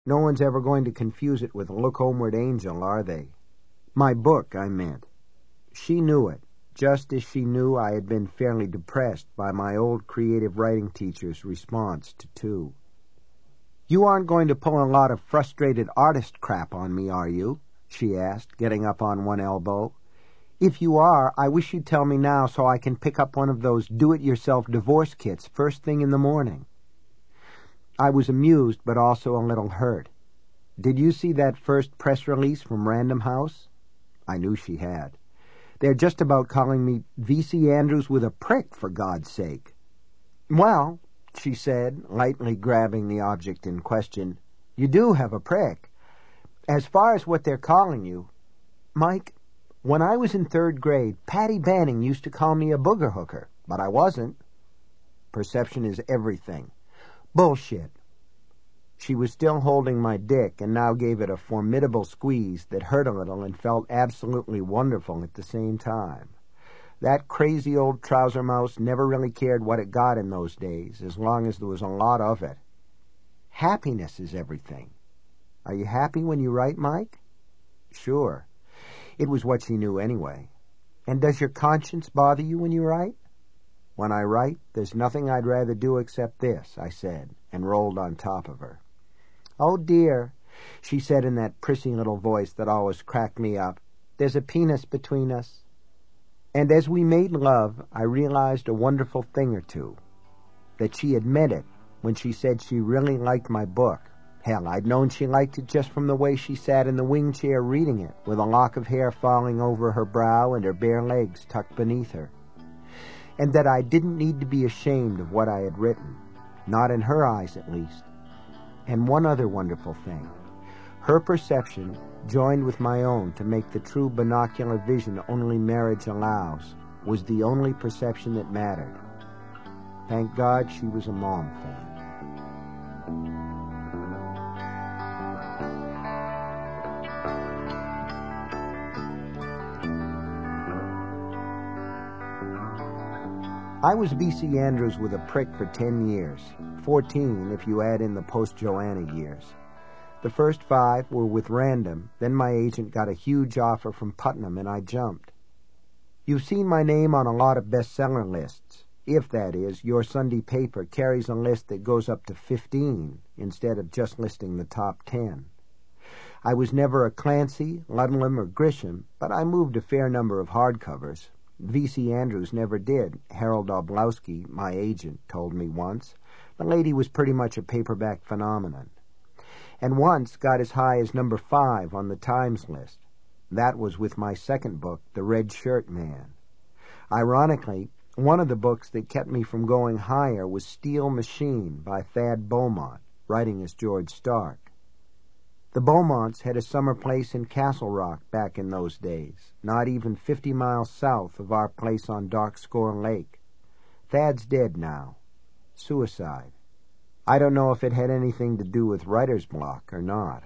No one's ever going to confuse it with Look Homeward Angel, are they? My book, I meant. She knew it, just as she knew I had been fairly depressed by my old creative writing teacher's response to two. You aren't going to pull a lot of frustrated artist crap on me, are you? She asked, getting up on one elbow. If you are, I wish you'd tell me now so I can pick up one of those do-it-yourself divorce kits first thing in the morning. I was amused, but also a little hurt. Did you see that first press release from Random House? I knew she had. They're just about calling me V.C. Andrews with a prick, for God's sake. Well, she said, lightly grabbing the object in question, you do have a prick. As far as what they're calling you, Mike, when I was in 3rd grade, Patty Banning used to call me a booger hooker, but I wasn't. Perception is everything. Bullshit. She was still holding my dick and now gave it a formidable squeeze that hurt a little and felt absolutely wonderful at the same time. That crazy old trouser mouse never really cared what it got in those days, as long as there was a lot of it. Happiness is everything. Are you happy when you write, Mike? Sure. It was what she knew anyway. And does your conscience bother you when you write? When I write, there's nothing I'd rather do except this, I said, and rolled on top of her. Oh, dear, she said in that prissy little voice that always cracked me up. There's a penis between us. And as we made love, I realized a wonderful thing or two. That she had meant it when she said she really liked my book. Hell, I'd known she liked it just from the way she sat in the wing chair reading it, with a lock of hair falling over her brow and her bare legs tucked beneath her. And that I didn't need to be ashamed of what I had written, not in her eyes at least. And one other wonderful thing. Her perception joined with my own to make the true binocular vision only marriage allows, was the only perception that mattered. Thank God she was a Mom fan. I was V.C. Andrews with a prick for 10 years, 14 if you add in the post-Joanna years. The first 5 were with Random, then my agent got a huge offer from Putnam and I jumped. You've seen my name on a lot of bestseller lists, if, that is, your Sunday paper carries a list that goes up to 15 instead of just listing the top 10. I was never a Clancy, Ludlum, or Grisham, but I moved a fair number of hardcovers. V.C. Andrews never did, Harold Oblowski, my agent, told me once. The lady was pretty much a paperback phenomenon. And once got as high as number 5 on the Times list. That was with my second book, The Red Shirt Man. Ironically, one of the books that kept me from going higher was Steel Machine by Thad Beaumont, writing as George Stark. The Beaumonts had a summer place in Castle Rock back in those days, not even 50 miles south of our place on Dark Score Lake. Thad's dead now. Suicide. I don't know if it had anything to do with writer's block or not.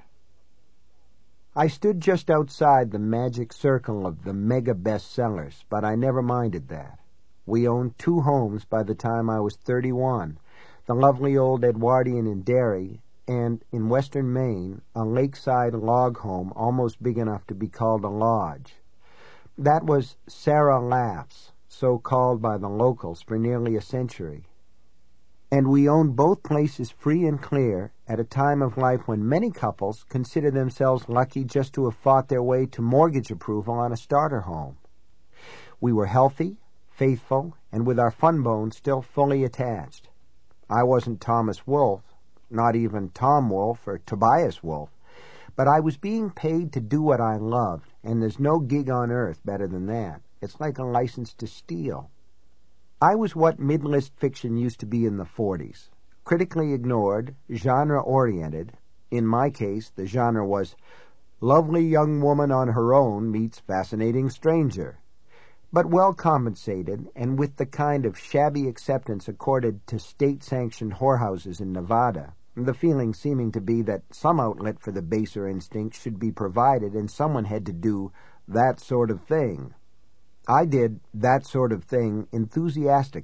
I stood just outside the magic circle of the mega bestsellers, but I never minded that. We owned 2 homes by the time I was 31, the lovely old Edwardian in Derry, and in western Maine, a lakeside log home almost big enough to be called a lodge. That was Sarah Laughs, so called by the locals for nearly a century. And we owned both places free and clear at a time of life when many couples consider themselves lucky just to have fought their way to mortgage approval on a starter home. We were healthy, faithful, and with our fun bones still fully attached. I wasn't Thomas Wolfe, not even Tom Wolfe or Tobias Wolfe, but I was being paid to do what I loved, and there's no gig on earth better than that. It's like a license to steal. I was what mid-list fiction used to be in the 40s, critically ignored, genre-oriented. In my case, the genre was lovely young woman on her own meets fascinating stranger, but well compensated and with the kind of shabby acceptance accorded to state-sanctioned whorehouses in Nevada, the feeling seeming to be that some outlet for the baser instinct should be provided and someone had to do that sort of thing. I did that sort of thing enthusiastically,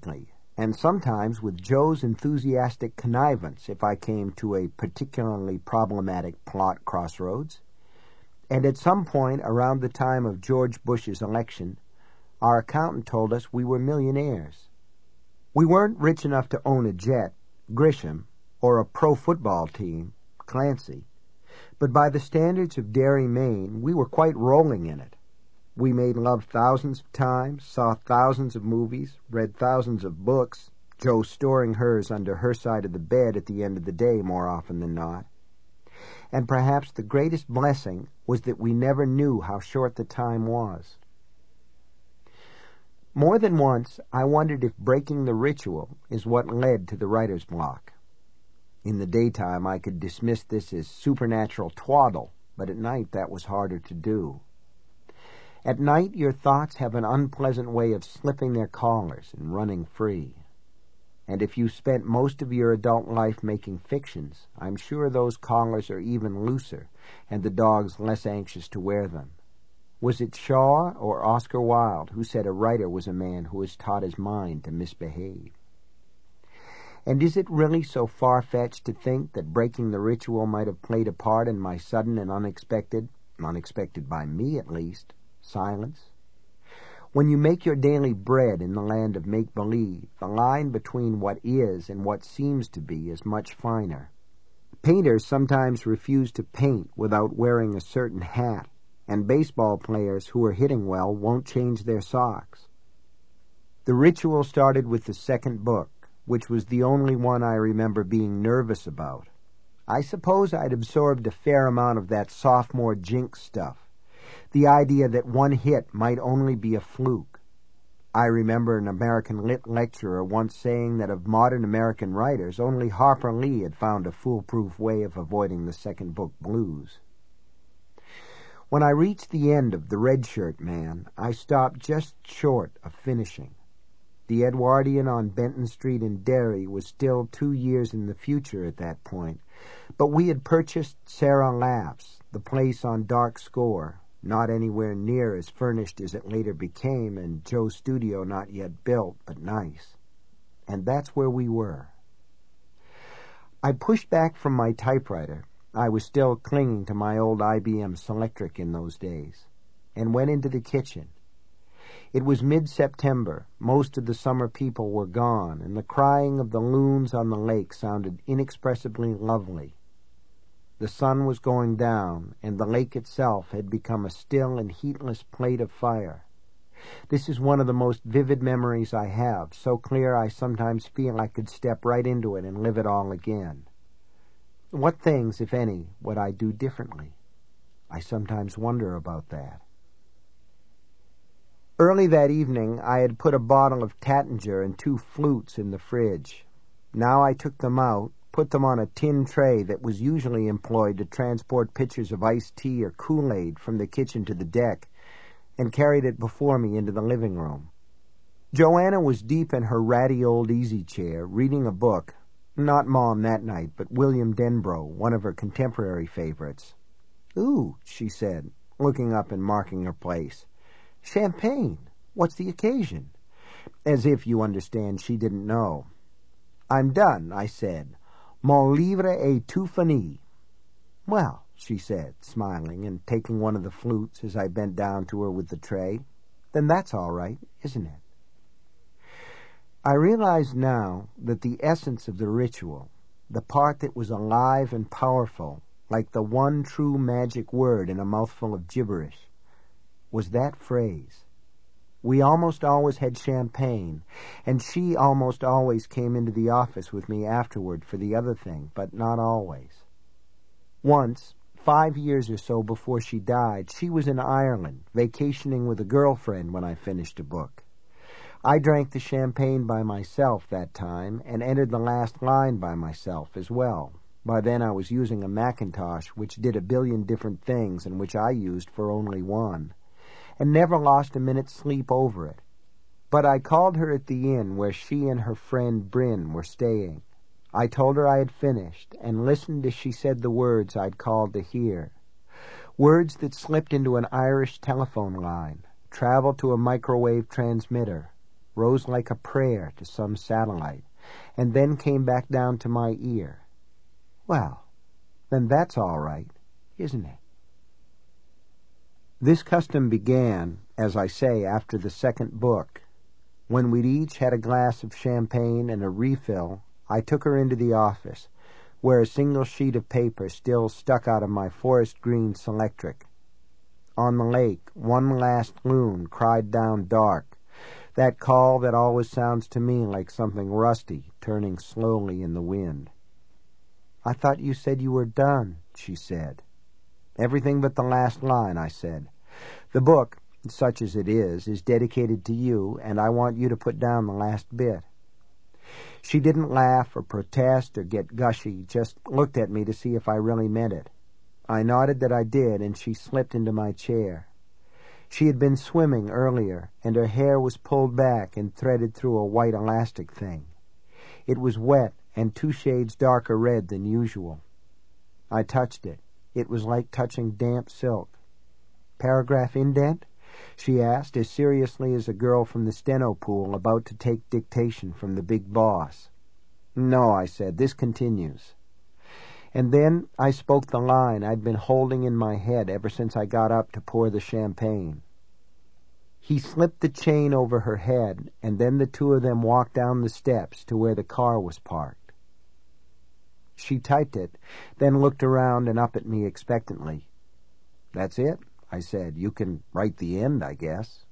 and sometimes with Joe's enthusiastic connivance if I came to a particularly problematic plot crossroads. And at some point around the time of George Bush's election, our accountant told us we were millionaires. We weren't rich enough to own a jet, Grisham, or a pro football team, Clancy, but by the standards of Derry, Maine, we were quite rolling in it. We made love thousands of times, saw thousands of movies, read thousands of books, Joe storing hers under her side of the bed at the end of the day more often than not. And perhaps the greatest blessing was that we never knew how short the time was. More than once, I wondered if breaking the ritual is what led to the writer's block. In the daytime, I could dismiss this as supernatural twaddle, but at night that was harder to do. At night, your thoughts have an unpleasant way of slipping their collars and running free. And if you spent most of your adult life making fictions, I'm sure those collars are even looser, and the dogs less anxious to wear them. Was it Shaw or Oscar Wilde who said a writer was a man who has taught his mind to misbehave? And is it really so far-fetched to think that breaking the ritual might have played a part in my sudden and unexpected by me at least, silence? When you make your daily bread in the land of make-believe, the line between what is and what seems to be is much finer. Painters sometimes refuse to paint without wearing a certain hat, and baseball players who are hitting well won't change their socks. The ritual started with the second book, which was the only one I remember being nervous about. I suppose I'd absorbed a fair amount of that sophomore jinx stuff, the idea that one hit might only be a fluke. I remember an American Lit lecturer once saying that of modern American writers, only Harper Lee had found a foolproof way of avoiding the second book blues. When I reached the end of The Red Shirt Man, I stopped just short of finishing. The Edwardian on Benton Street in Derry was still 2 years in the future at that point, but we had purchased Sarah Laughs, the place on Dark Score, not anywhere near as furnished as it later became, and Joe's studio not yet built, but nice. And that's where we were. I pushed back from my typewriter. I was still clinging to my old IBM Selectric in those days, and went into the kitchen. It was mid-September. Most of the summer people were gone, and the crying of the loons on the lake sounded inexpressibly lovely. The sun was going down, and the lake itself had become a still and heatless plate of fire. This is one of the most vivid memories I have, so clear I sometimes feel I could step right into it and live it all again. What things, if any, would I do differently? I sometimes wonder about that. Early that evening, I had put a bottle of Tattinger and 2 flutes in the fridge. Now I took them out, put them on a tin tray that was usually employed to transport pitchers of iced tea or Kool-Aid from the kitchen to the deck, and carried it before me into the living room. Joanna was deep in her ratty old easy chair, reading a book. Not Mom that night, but William Denbrough, one of her contemporary favorites. "Ooh," she said, looking up and marking her place. "Champagne. What's the occasion?" As if, you understand, she didn't know. "I'm done," I said. "Mon livre est tout fini." "Well," she said, smiling and taking one of the flutes as I bent down to her with the tray, "then that's all right, isn't it?" I realize now that the essence of the ritual, the part that was alive and powerful, like the one true magic word in a mouthful of gibberish, was that phrase. We almost always had champagne, and she almost always came into the office with me afterward for the other thing, but not always. Once, 5 years or so before she died, she was in Ireland, vacationing with a girlfriend when I finished a book. I drank the champagne by myself that time, and entered the last line by myself as well. By then I was using a Macintosh which did a billion different things and which I used for only one, and never lost a minute's sleep over it. But I called her at the inn where she and her friend Bryn were staying. I told her I had finished, and listened as she said the words I'd called to hear. Words that slipped into an Irish telephone line, traveled to a microwave transmitter, rose like a prayer to some satellite, and then came back down to my ear. Well, then that's all right, isn't it? This custom began, as I say, after the second book. When we'd each had a glass of champagne and a refill, I took her into the office, where a single sheet of paper still stuck out of my forest green Selectric. On the lake, one last loon cried down dark, that call that always sounds to me like something rusty turning slowly in the wind. "I thought you said you were done," she said. "Everything but the last line," I said. "The book, such as it is dedicated to you, and I want you to put down the last bit." She didn't laugh or protest or get gushy, just looked at me to see if I really meant it. I nodded that I did, and she slipped into my chair. She had been swimming earlier, and her hair was pulled back and threaded through a white elastic thing. It was wet and 2 shades darker red than usual. I touched it. It was like touching damp silk. "Paragraph indent?" she asked, as seriously as a girl from the steno pool about to take dictation from the big boss. "No," I said, "this continues." And then I spoke the line I'd been holding in my head ever since I got up to pour the champagne. He slipped the chain over her head, and then the two of them walked down the steps to where the car was parked. She typed it, then looked around and up at me expectantly. "That's it," I said. "You can write the end, I guess."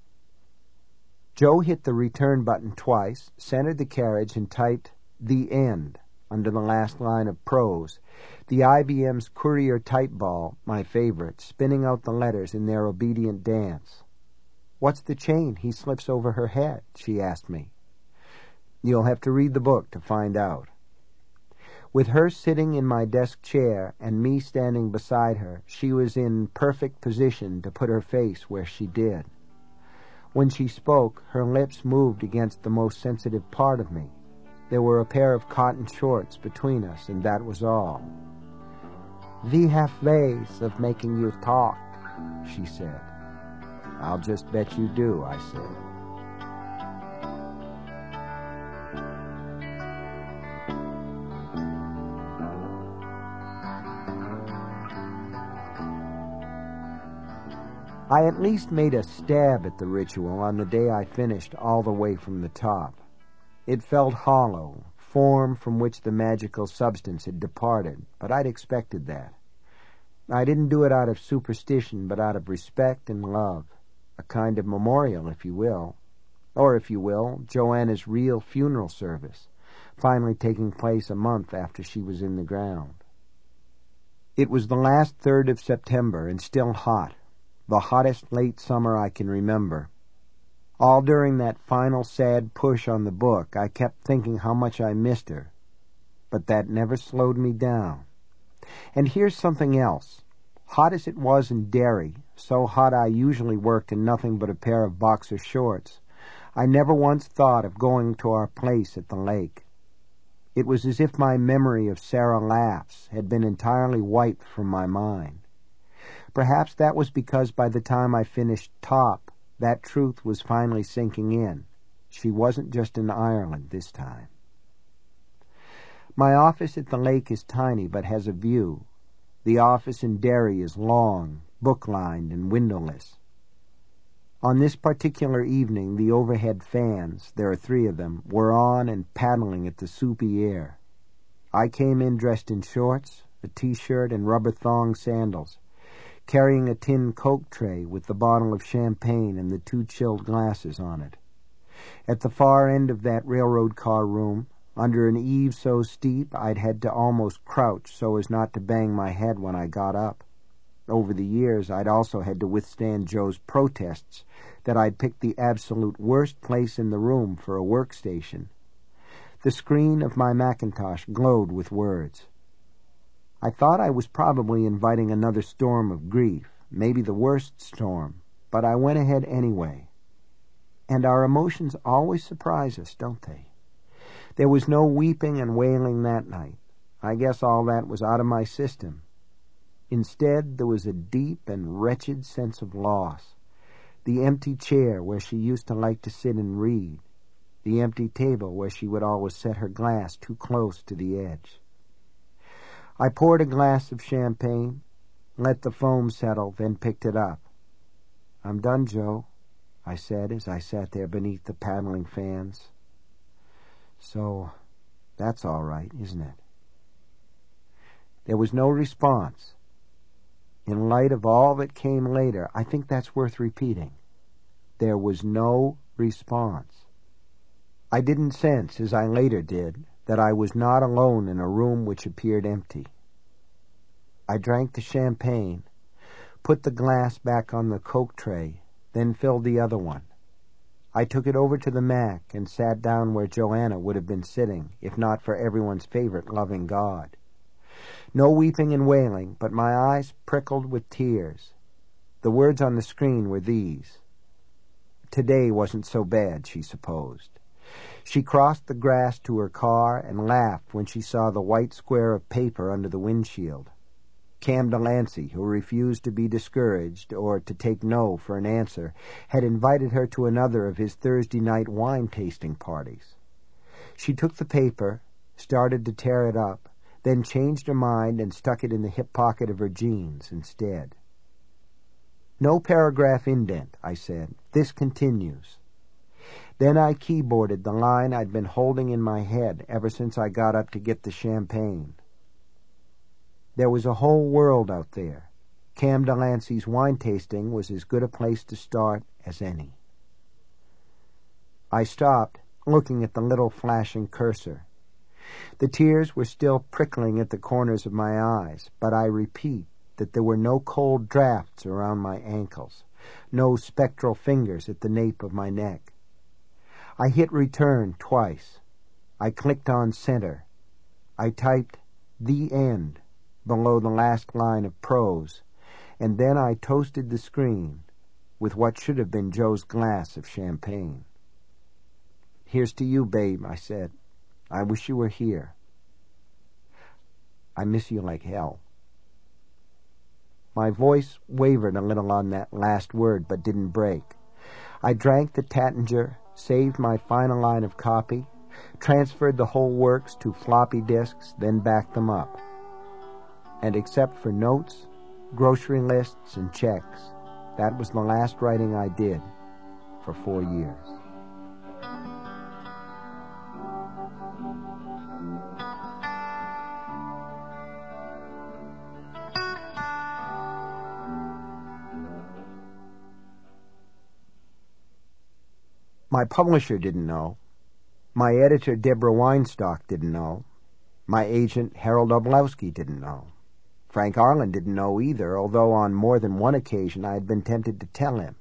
Joe hit the return button twice, centered the carriage, and typed "The End" under the last line of prose, the IBM's Courier type ball, my favorite, spinning out the letters in their obedient dance. "What's the chain he slips over her head?" she asked me. "You'll have to read the book to find out." With her sitting in my desk chair and me standing beside her, she was in perfect position to put her face where she did. When she spoke, her lips moved against the most sensitive part of me. There were a pair of cotton shorts between us, and that was all. "We have ways of making you talk," she said. "I'll just bet you do," I said. I at least made a stab at the ritual on the day I finished all the way from the top. It felt hollow, form from which the magical substance had departed, but I'd expected that. I didn't do it out of superstition, but out of respect and love, a kind of memorial, if you will, or, if you will, Joanna's real funeral service, finally taking place a month after she was in the ground. It was the last 3rd of September, and still hot, the hottest late summer I can remember. All during that final sad push on the book, I kept thinking how much I missed her, but that never slowed me down. And here's something else. Hot as it was in Derry, so hot I usually worked in nothing but a pair of boxer shorts, I never once thought of going to our place at the lake. It was as if my memory of Sarah Laughs had been entirely wiped from my mind. Perhaps that was because by the time I finished Top, that truth was finally sinking in. She wasn't just in Ireland this time. My office at the lake is tiny but has a view. The office in Derry is long, book-lined, and windowless. On this particular evening, the overhead fans, there are 3 of them, were on and paddling at the soupy air. I came in dressed in shorts, a T-shirt, and rubber thong sandals, carrying a tin Coke tray with the bottle of champagne and the 2 chilled glasses on it. At the far end of that railroad car room, under an eave so steep I'd had to almost crouch so as not to bang my head when I got up. Over the years, I'd also had to withstand Joe's protests that I'd picked the absolute worst place in the room for a workstation. The screen of my Macintosh glowed with words. I thought I was probably inviting another storm of grief, maybe the worst storm, but I went ahead anyway. And our emotions always surprise us, don't they? There was no weeping and wailing that night. I guess all that was out of my system. Instead, there was a deep and wretched sense of loss. The empty chair where she used to like to sit and read, the empty table where she would always set her glass too close to the edge. I poured a glass of champagne, let the foam settle, then picked it up. "I'm done, Joe," I said as I sat there beneath the paddling fans. "So, that's all right, isn't it?" There was no response. In light of all that came later, I think that's worth repeating. There was no response. I didn't sense, as I later did, that I was not alone in a room which appeared empty. I drank the champagne, put the glass back on the Coke tray, then filled the other one. I took it over to the Mac and sat down where Joanna would have been sitting, if not for everyone's favorite loving God. No weeping and wailing, but my eyes prickled with tears. The words on the screen were these. Today wasn't so bad, she supposed. She crossed the grass to her car and laughed when she saw the white square of paper under the windshield. Cam Delancey, who refused to be discouraged or to take no for an answer, had invited her to another of his Thursday night wine-tasting parties. She took the paper, started to tear it up, then changed her mind and stuck it in the hip pocket of her jeans instead. "No paragraph indent," I said. "This continues." Then I keyboarded the line I'd been holding in my head ever since I got up to get the champagne. There was a whole world out there. Cam Delancey's wine tasting was as good a place to start as any. I stopped, looking at the little flashing cursor. The tears were still prickling at the corners of my eyes, but I repeat that there were no cold drafts around my ankles, no spectral fingers at the nape of my neck. I hit return twice. I clicked on center. I typed "The End" below the last line of prose, and then I toasted the screen with what should have been Joe's glass of champagne. "Here's to you, babe," I said. "I wish you were here. I miss you like hell." My voice wavered a little on that last word, but didn't break. I drank the Tattinger, saved my final line of copy, transferred the whole works to floppy disks, then backed them up. And except for notes, grocery lists, and checks, that was the last writing I did for 4 years. My publisher didn't know. My editor, Deborah Weinstock, didn't know. My agent, Harold Oblowski, didn't know. Frank Arlen didn't know either, although on more than one occasion I had been tempted to tell him.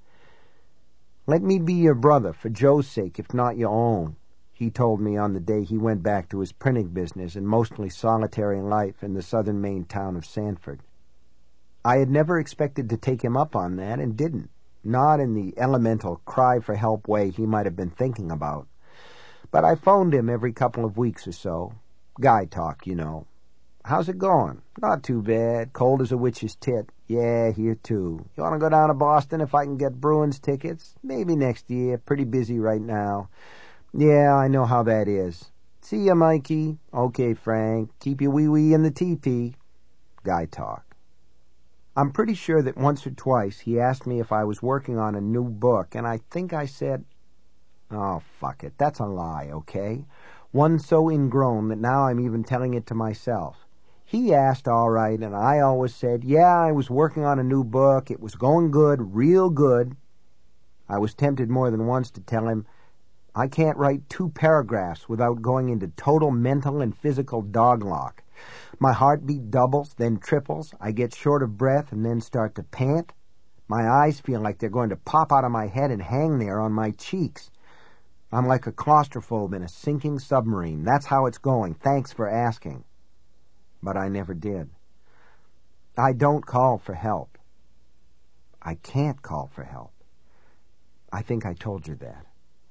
"Let me be your brother, for Joe's sake, if not your own," he told me on the day he went back to his printing business and mostly solitary life in the southern Maine town of Sanford. I had never expected to take him up on that, and didn't. Not in the elemental cry-for-help way he might have been thinking about. But I phoned him every couple of weeks or so. Guy talk, you know. "How's it going?" "Not too bad. Cold as a witch's tit." "Yeah, here too." "You want to go down to Boston if I can get Bruins tickets?" "Maybe next year. Pretty busy right now." "Yeah, I know how that is." "See ya, Mikey." "Okay, Frank. Keep your wee-wee in the teepee." Guy talk. I'm pretty sure that once or twice he asked me if I was working on a new book, and I think I said, "Oh, fuck it, that's a lie, okay?" One so ingrown that now I'm even telling it to myself. He asked all right, and I always said, "Yeah, I was working on a new book. It was going good, real good." I was tempted more than once to tell him, "I can't write 2 paragraphs without going into total mental and physical doglock. My heartbeat doubles, then triples. I get short of breath and then start to pant. My eyes feel like they're going to pop out of my head and hang there on my cheeks. I'm like a claustrophobe in a sinking submarine. That's how it's going. Thanks for asking." But I never did. I don't call for help. I can't call for help. I think I told you that.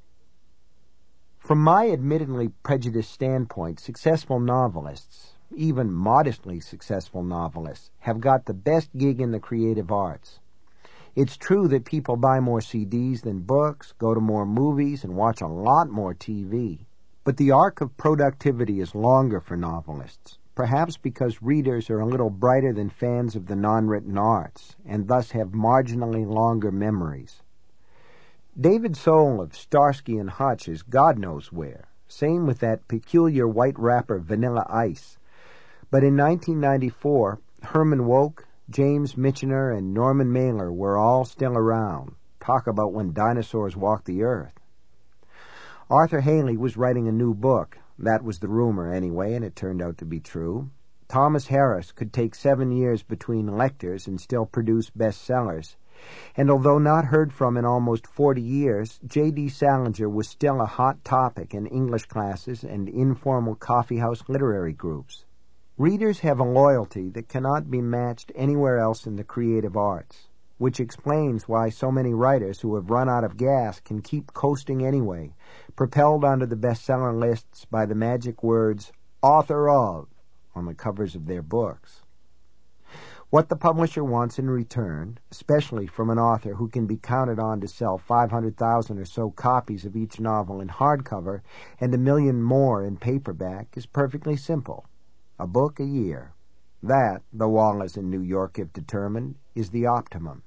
From my admittedly prejudiced standpoint, successful novelists, even modestly successful novelists, have got the best gig in the creative arts. It's true that people buy more CDs than books, go to more movies, and watch a lot more TV. But the arc of productivity is longer for novelists, perhaps because readers are a little brighter than fans of the non-written arts, and thus have marginally longer memories. David Soul of Starsky and Hutch is God knows where. Same with that peculiar white rapper Vanilla Ice. But in 1994, Herman Wouk, James Michener, and Norman Mailer were all still around. Talk about when dinosaurs walked the earth. Arthur Haley was writing a new book. That was the rumor anyway, and it turned out to be true. Thomas Harris could take 7 years between lectures and still produce bestsellers. And although not heard from in almost 40 years, J.D. Salinger was still a hot topic in English classes and informal coffeehouse literary groups. Readers have a loyalty that cannot be matched anywhere else in the creative arts, which explains why so many writers who have run out of gas can keep coasting anyway, propelled onto the bestseller lists by the magic words, "author of," on the covers of their books. What the publisher wants in return, especially from an author who can be counted on to sell 500,000 or so copies of each novel in hardcover and 1 million more in paperback, is perfectly simple. A book a year. That, the Wallace in New York have determined, is the optimum.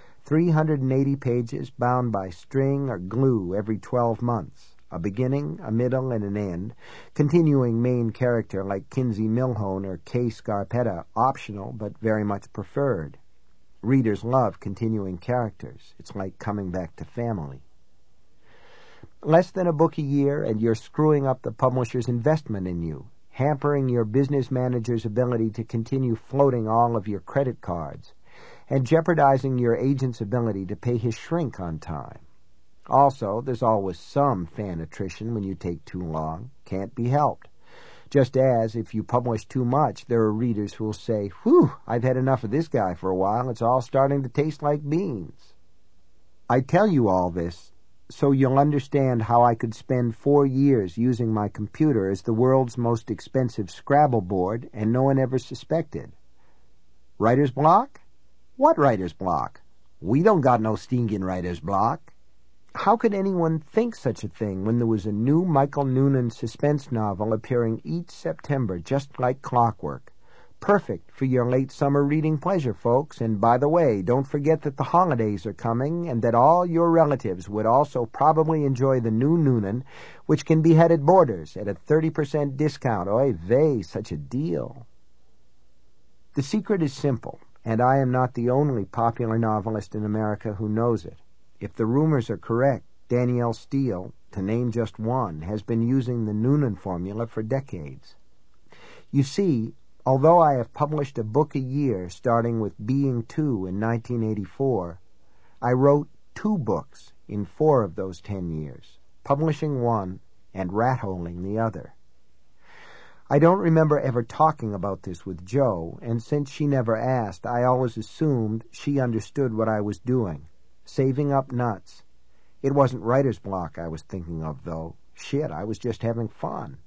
380 pages bound by string or glue every 12 months. A beginning, a middle, and an end, continuing main character like Kinsey Milhone or Kay Scarpetta, optional but very much preferred. Readers love continuing characters. It's like coming back to family. Less than a book a year, and you're screwing up the publisher's investment in you, hampering your business manager's ability to continue floating all of your credit cards, and jeopardizing your agent's ability to pay his shrink on time. Also, there's always some fan attrition when you take too long. Can't be helped. Just as, if you publish too much, there are readers who will say, "Whew, I've had enough of this guy for a while. It's all starting to taste like beans." I tell you all this so you'll understand how I could spend 4 years using my computer as the world's most expensive Scrabble board and no one ever suspected. Writer's block? What writer's block? We don't got no stinking writer's block. How could anyone think such a thing when there was a new Michael Noonan suspense novel appearing each September just like clockwork? Perfect for your late summer reading pleasure, folks. And by the way, don't forget that the holidays are coming and that all your relatives would also probably enjoy the new Noonan, which can be had at Borders at a 30% discount. Oy vey, such a deal. The secret is simple, and I am not the only popular novelist in America who knows it. If the rumors are correct, Danielle Steele, to name just one, has been using the Noonan formula for decades. You see, although I have published a book a year starting with Being Two in 1984, I wrote 2 books in 4 of those 10 years, publishing one and rat-holing the other. I don't remember ever talking about this with Jo, and since she never asked, I always assumed she understood what I was doing. Saving up nuts. It wasn't writer's block I was thinking of, though. Shit, I was just having fun.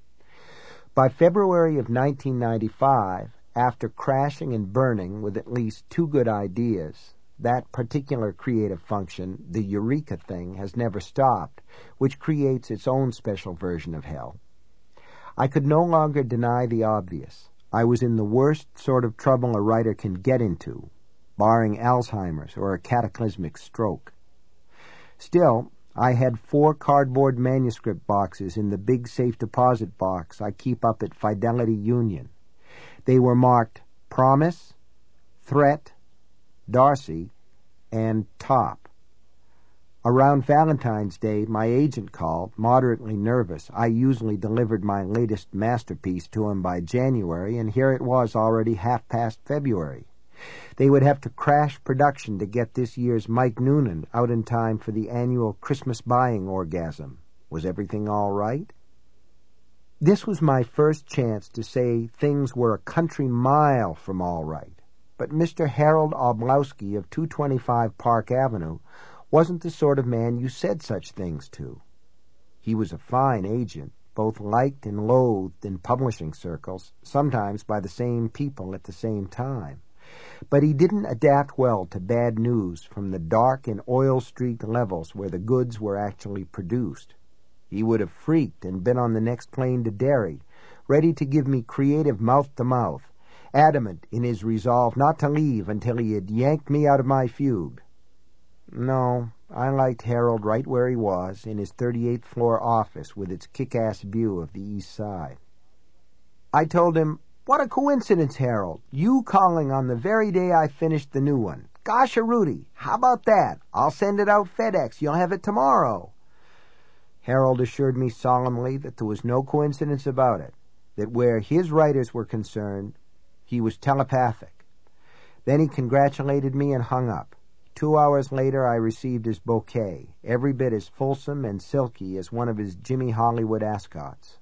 By February of 1995, after crashing and burning with at least 2 good ideas, that particular creative function, the eureka thing, has never stopped, which creates its own special version of hell. I could no longer deny the obvious. I was in the worst sort of trouble a writer can get into, barring Alzheimer's or a cataclysmic stroke. Still, I had 4 cardboard manuscript boxes in the big safe deposit box I keep up at Fidelity Union. They were marked Promise, Threat, Darcy, and Top. Around Valentine's Day, my agent called, moderately nervous. I usually delivered my latest masterpiece to him by January, and here it was already half past February. They would have to crash production to get this year's Mike Noonan out in time for the annual Christmas buying orgasm. Was everything all right? This was my first chance to say things were a country mile from all right. But Mr. Harold Oblowski of 225 Park Avenue wasn't the sort of man you said such things to. He was a fine agent, both liked and loathed in publishing circles, sometimes by the same people at the same time. But he didn't adapt well to bad news from the dark and oil-streaked levels where the goods were actually produced. He would have freaked and been on the next plane to Derry, ready to give me creative mouth-to-mouth, adamant in his resolve not to leave until he had yanked me out of my fugue. No, I liked Harold right where he was, in his 38th floor office with its kick-ass view of the East Side. I told him, "What a coincidence, Harold, you calling on the very day I finished the new one. Gosh, Rudy, how about that? I'll send it out FedEx. You'll have it tomorrow." Harold assured me solemnly that there was no coincidence about it, that where his writers were concerned, he was telepathic. Then he congratulated me and hung up. 2 hours later I received his bouquet, every bit as fulsome and silky as one of his Jimmy Hollywood ascots.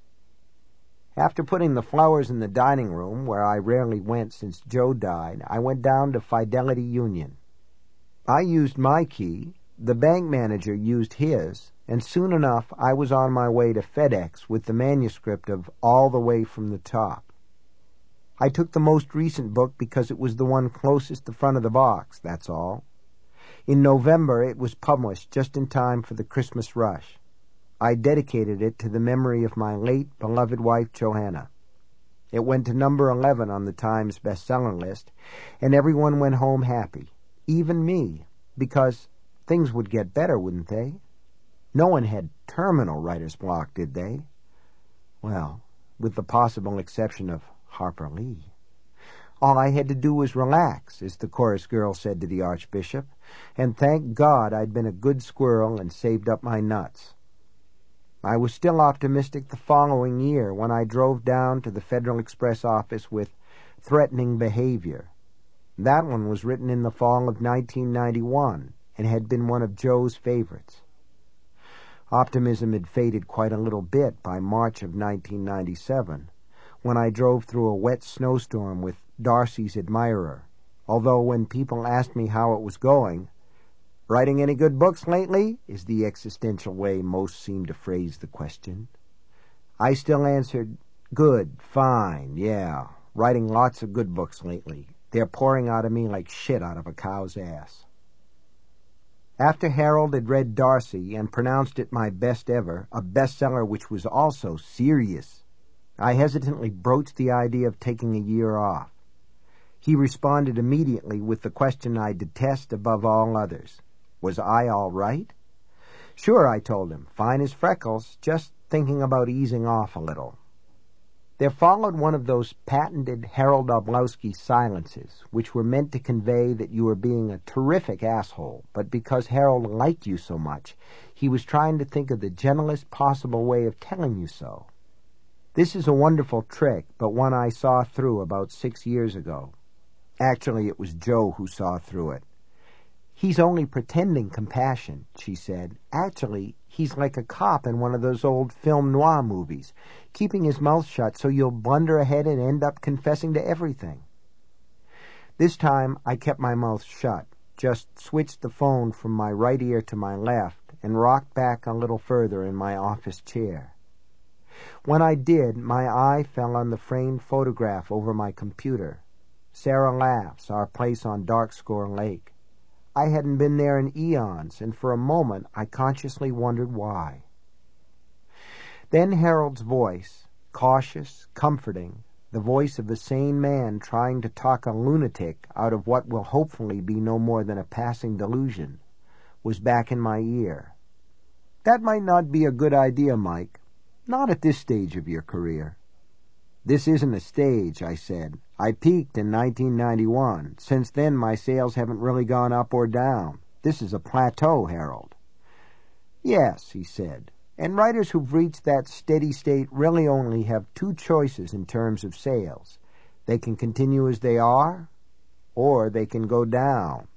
After putting the flowers in the dining room, where I rarely went since Joe died, I went down to Fidelity Union. I used my key, the bank manager used his, and soon enough I was on my way to FedEx with the manuscript of All the Way from the Top. I took the most recent book because it was the one closest the front of the box, that's all. In November it was published just in time for the Christmas rush. I dedicated it to the memory of my late, beloved wife, Johanna. It went to number 11 on the Times bestseller list, and everyone went home happy, even me, because things would get better, wouldn't they? No one had terminal writer's block, did they? Well, with the possible exception of Harper Lee. All I had to do was relax, as the chorus girl said to the Archbishop, and thank God I'd been a good squirrel and saved up my nuts. I was still optimistic the following year when I drove down to the Federal Express office with Threatening Behavior. That one was written in the fall of 1991 and had been one of Joe's favorites. Optimism had faded quite a little bit by March of 1997, when I drove through a wet snowstorm with Darcy's Admirer, although when people asked me how it was going, "Writing any good books lately?" is the existential way most seem to phrase the question. I still answered, "Good, fine, yeah, writing lots of good books lately. They're pouring out of me like shit out of a cow's ass." After Harold had read Darcy and pronounced it my best ever, a bestseller which was also serious, I hesitantly broached the idea of taking a year off. He responded immediately with the question I detest above all others. Was I all right? Sure, I told him, fine as freckles, just thinking about easing off a little. There followed one of those patented Harold Oblowski silences, which were meant to convey that you were being a terrific asshole, but because Harold liked you so much, he was trying to think of the gentlest possible way of telling you so. This is a wonderful trick, but one I saw through about 6 years ago. Actually, it was Joe who saw through it. "He's only pretending compassion," she said. "Actually, he's like a cop in one of those old film noir movies, keeping his mouth shut so you'll blunder ahead and end up confessing to everything." This time I kept my mouth shut, just switched the phone from my right ear to my left, and rocked back a little further in my office chair. When I did, my eye fell on the framed photograph over my computer. Sarah Laughs, our place on Darkscore Lake. I hadn't been there in eons, and for a moment I consciously wondered why. Then Harold's voice, cautious, comforting, the voice of a sane man trying to talk a lunatic out of what will hopefully be no more than a passing delusion, was back in my ear. "That might not be a good idea, Mike. Not at this stage of your career." "This isn't a stage," I said. "I peaked in 1991. Since then, my sales haven't really gone up or down. This is a plateau, Harold." "Yes," he said, "and writers who've reached that steady state really only have two choices in terms of sales. They can continue as they are, or they can go down."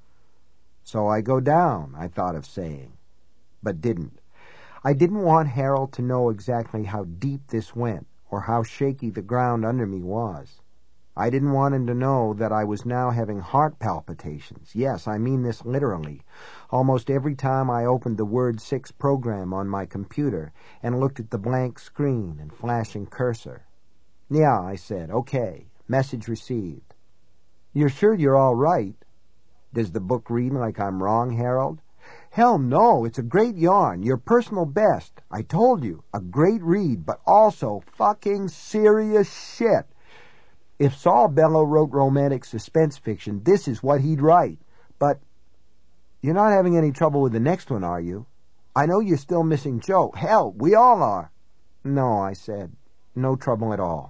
"So I go down," I thought of saying, but didn't. I didn't want Harold to know exactly how deep this went, or how shaky the ground under me was. I didn't want him to know that I was now having heart palpitations. Yes, I mean this literally. Almost every time I opened the Word 6 program on my computer and looked at the blank screen and flashing cursor. "Yeah," I said, "okay. Message received." You're sure you're all right? Does the book read like I'm wrong, Harold? Hell no, it's a great yarn, your personal best. I told you, a great read, but also fucking serious shit. If Saul Bellow wrote romantic suspense fiction, this is what he'd write. But you're not having any trouble with the next one, are you? I know you're still missing Joe. Hell, we all are. No, I said. No trouble at all.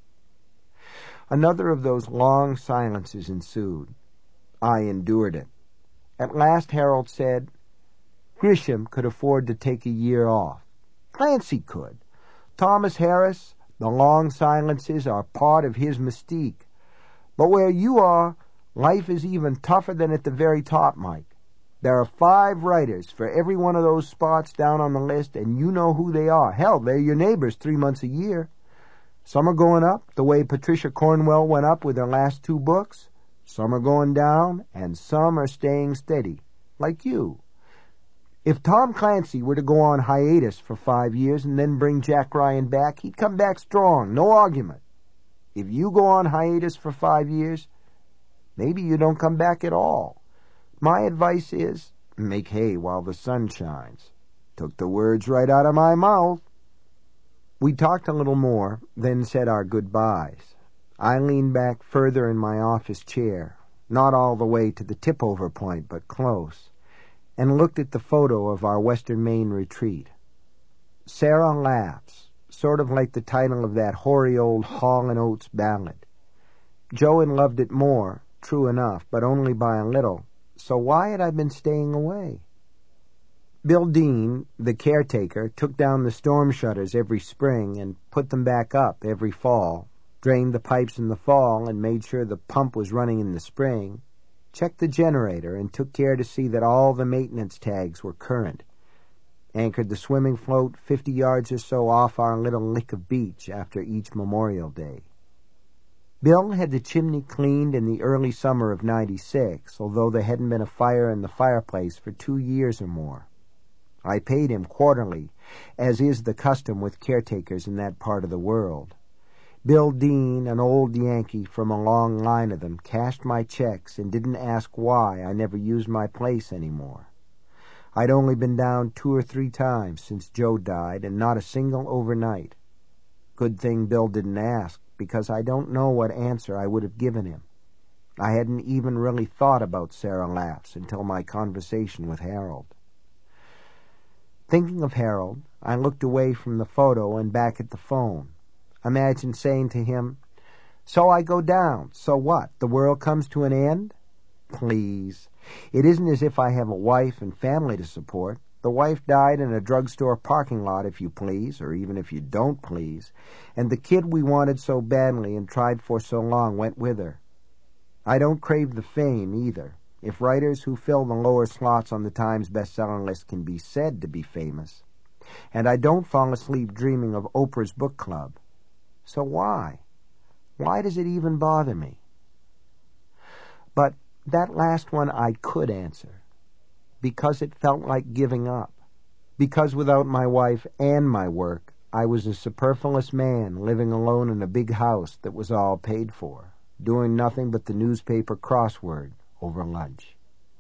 Another of those long silences ensued. I endured it. At last Harold said, Grisham could afford to take a year off. Clancy could. Thomas Harris, the long silences are part of his mystique. But where you are, life is even tougher than at the very top, Mike. There are 5 writers for every one of those spots down on the list, and you know who they are. Hell, they're your neighbors 3 months a year. Some are going up, the way Patricia Cornwell went up with her last 2 books. Some are going down, and some are staying steady, like you. If Tom Clancy were to go on hiatus for 5 years and then bring Jack Ryan back, he'd come back strong, no argument. If you go on hiatus for 5 years, maybe you don't come back at all. My advice is, make hay while the sun shines. Took the words right out of my mouth. We talked a little more, then said our goodbyes. I leaned back further in my office chair, not all the way to the tip-over point, but close, and looked at the photo of our Western Maine retreat. Sarah Laughs, sort of like the title of that hoary old Hall & Oates ballad. Joan loved it more, true enough, but only by a little, so why had I been staying away? Bill Dean, the caretaker, took down the storm shutters every spring and put them back up every fall, drained the pipes in the fall and made sure the pump was running in the spring, checked the generator and took care to see that all the maintenance tags were current, anchored the swimming float 50 yards or so off our little lick of beach after each Memorial Day. Bill had the chimney cleaned in the early summer of '96, although there hadn't been a fire in the fireplace for 2 years or more. I paid him quarterly, as is the custom with caretakers in that part of the world. Bill Dean, an old Yankee from a long line of them, cashed my checks and didn't ask why I never used my place anymore. I'd only been down 2 or 3 times since Joe died, and not a single overnight. Good thing Bill didn't ask, because I don't know what answer I would have given him. I hadn't even really thought about Sarah Laughs until my conversation with Harold. Thinking of Harold, I looked away from the photo and back at the phone. Imagined saying to him, "So I go down. So what? The world comes to an end?" Please. It isn't as if I have a wife and family to support. The wife died in a drugstore parking lot, if you please, or even if you don't please, and the kid we wanted so badly and tried for so long went with her. I don't crave the fame, either. If writers who fill the lower slots on the Times bestseller list can be said to be famous. And I don't fall asleep dreaming of Oprah's book club. So why? Why does it even bother me? But that last one I could answer. Because it felt like giving up. Because without my wife and my work, I was a superfluous man living alone in a big house that was all paid for, doing nothing but the newspaper crossword over lunch.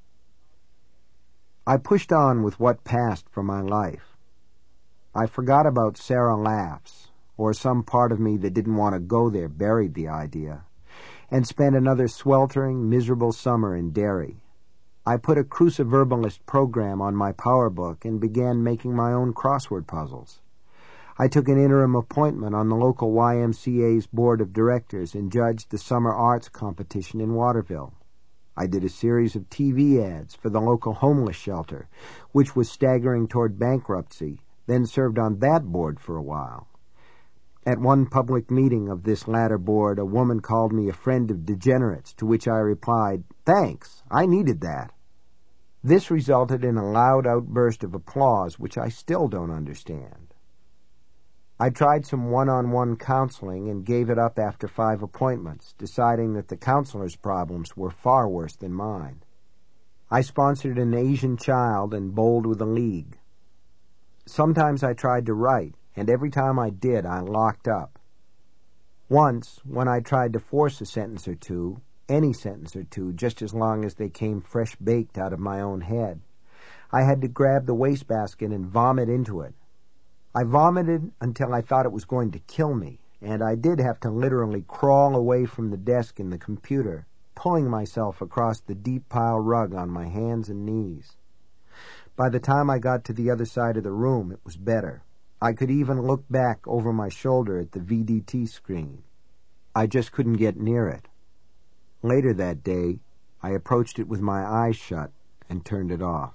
I pushed on with what passed for my life. I forgot about Sarah Laughs, or some part of me that didn't want to go there buried the idea, and spent another sweltering, miserable summer in Derry. I put a cruciverbalist program on my PowerBook and began making my own crossword puzzles. I took an interim appointment on the local YMCA's board of directors and judged the summer arts competition in Waterville. I did a series of TV ads for the local homeless shelter, which was staggering toward bankruptcy, then served on that board for a while. At one public meeting of this latter board, a woman called me a friend of degenerates, to which I replied, "Thanks, I needed that." This resulted in a loud outburst of applause, which I still don't understand. I tried some one-on-one counseling and gave it up after 5 appointments, deciding that the counselor's problems were far worse than mine. I sponsored an Asian child and bowled with a league. Sometimes I tried to write, and every time I did, I locked up. Once, when I tried to force a sentence or two, any sentence or two, just as long as they came fresh-baked out of my own head. I had to grab the wastebasket and vomit into it. I vomited until I thought it was going to kill me, and I did have to literally crawl away from the desk and the computer, pulling myself across the deep pile rug on my hands and knees. By the time I got to the other side of the room, it was better. I could even look back over my shoulder at the VDT screen. I just couldn't get near it. Later that day, I approached it with my eyes shut and turned it off.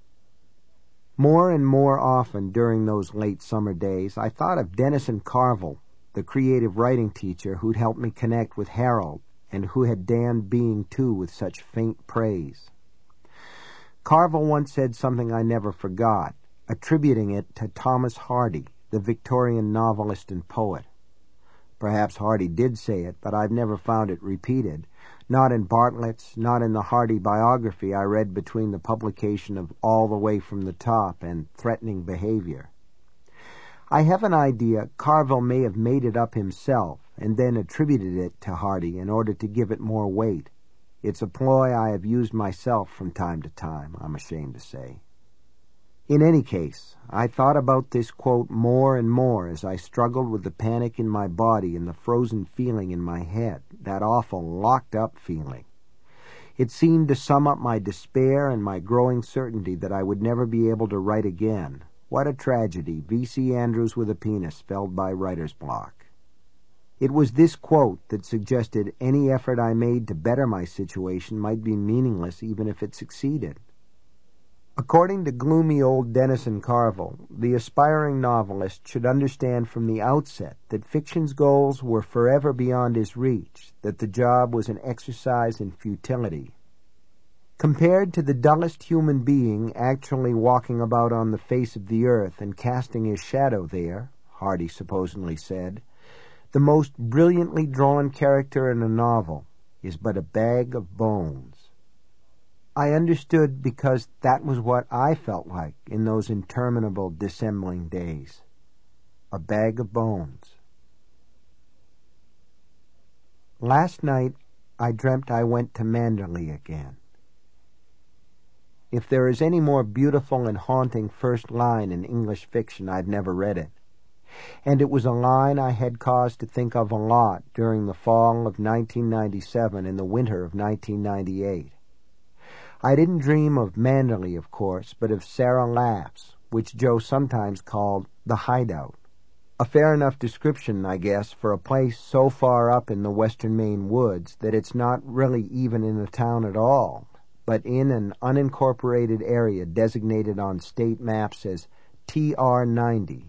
More and more often during those late summer days, I thought of Dennison Carville, the creative writing teacher who'd helped me connect with Harold and who had damned Being Two with such faint praise. Carville once said something I never forgot, attributing it to Thomas Hardy, the Victorian novelist and poet. Perhaps Hardy did say it, but I've never found it repeated, not in Bartlett's, not in the Hardy biography I read between the publication of All the Way from the Top and Threatening Behavior. I have an idea Carville may have made it up himself and then attributed it to Hardy in order to give it more weight. It's a ploy I have used myself from time to time, I'm ashamed to say. In any case, I thought about this quote more and more as I struggled with the panic in my body and the frozen feeling in my head, that awful locked-up feeling. It seemed to sum up my despair and my growing certainty that I would never be able to write again. What a tragedy, V.C. Andrews with a penis, felled by writer's block. It was this quote that suggested any effort I made to better my situation might be meaningless even if it succeeded. According to gloomy old Dennison Carville, the aspiring novelist should understand from the outset that fiction's goals were forever beyond his reach, that the job was an exercise in futility. Compared to the dullest human being actually walking about on the face of the earth and casting his shadow there, Hardy supposedly said, the most brilliantly drawn character in a novel is but a bag of bones. I understood because that was what I felt like in those interminable dissembling days. A bag of bones. Last night I dreamt I went to Manderley again. If there is any more beautiful and haunting first line in English fiction, I've never read it. And it was a line I had cause to think of a lot during the fall of 1997 and the winter of 1998. I didn't dream of Manderley, of course, but of Sarah Laughs, which Joe sometimes called the Hideout. A fair enough description, I guess, for a place so far up in the western Maine woods that it's not really even in a town at all, but in an unincorporated area designated on state maps as TR90.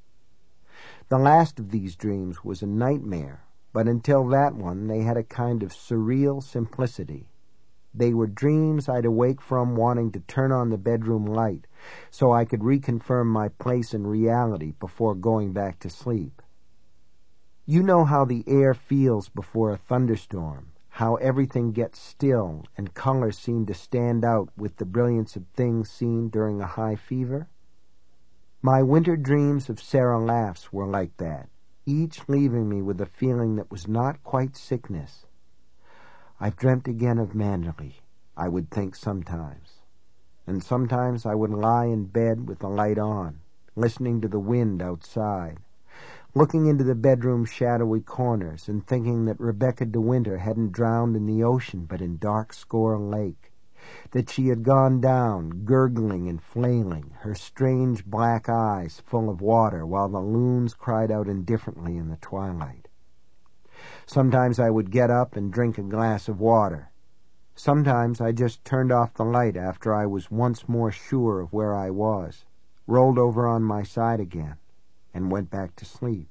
The last of these dreams was a nightmare, but until that one they had a kind of surreal simplicity. They were dreams I'd awake from wanting to turn on the bedroom light so I could reconfirm my place in reality before going back to sleep. You know how the air feels before a thunderstorm, how everything gets still and colors seem to stand out with the brilliance of things seen during a high fever? My winter dreams of Sarah Laughs were like that, each leaving me with a feeling that was not quite sickness. I've dreamt again of Manderley, I would think sometimes. And sometimes I would lie in bed with the light on, listening to the wind outside, looking into the bedroom's shadowy corners and thinking that Rebecca De Winter hadn't drowned in the ocean but in Dark Score Lake, that she had gone down, gurgling and flailing, her strange black eyes full of water while the loons cried out indifferently in the twilight. Sometimes I would get up and drink a glass of water. Sometimes I just turned off the light after I was once more sure of where I was, rolled over on my side again, and went back to sleep.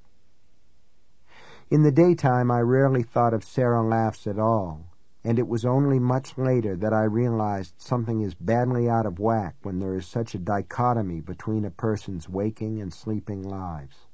In the daytime I rarely thought of Sarah Laughs at all, and it was only much later that I realized something is badly out of whack when there is such a dichotomy between a person's waking and sleeping lives.